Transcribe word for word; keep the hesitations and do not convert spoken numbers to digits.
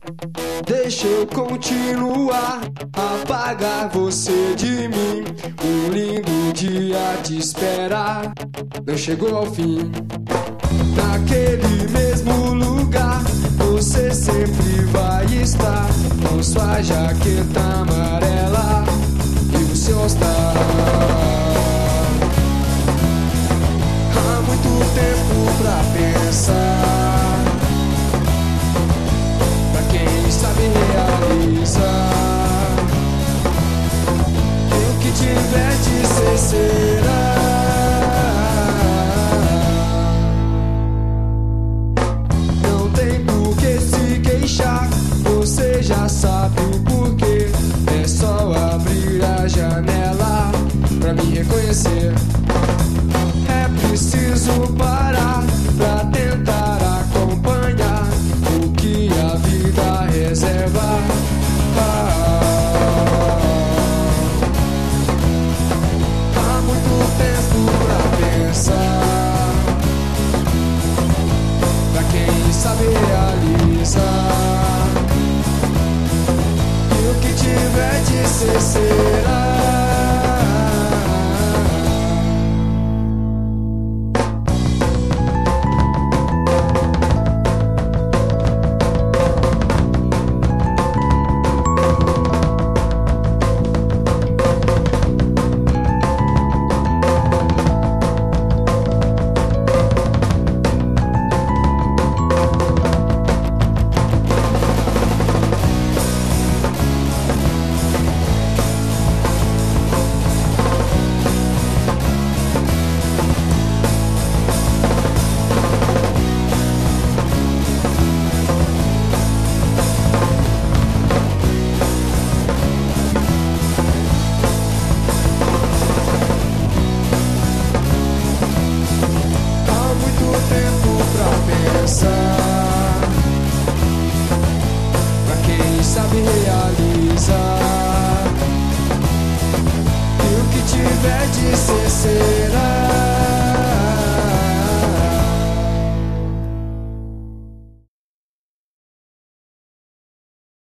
Deixa eu continuar, apagar você de mim. Um lindo dia te espera, não chegou ao fim. Naquele mesmo lugar, você sempre vai estar, com sua jaqueta amarela e o seu all-star. Há muito tempo pra pensar, pra quem sabe realizar. E o que tiver de ser, será. Não tem por que se queixar, você já sabe o porquê. É só abrir a janela pra me reconhecer. É preciso parar pra tentar acompanhar o que a vida reserva. Ah, há muito tempo pra pensar, pra quem sabe realizar. E o que tiver de ser, ser.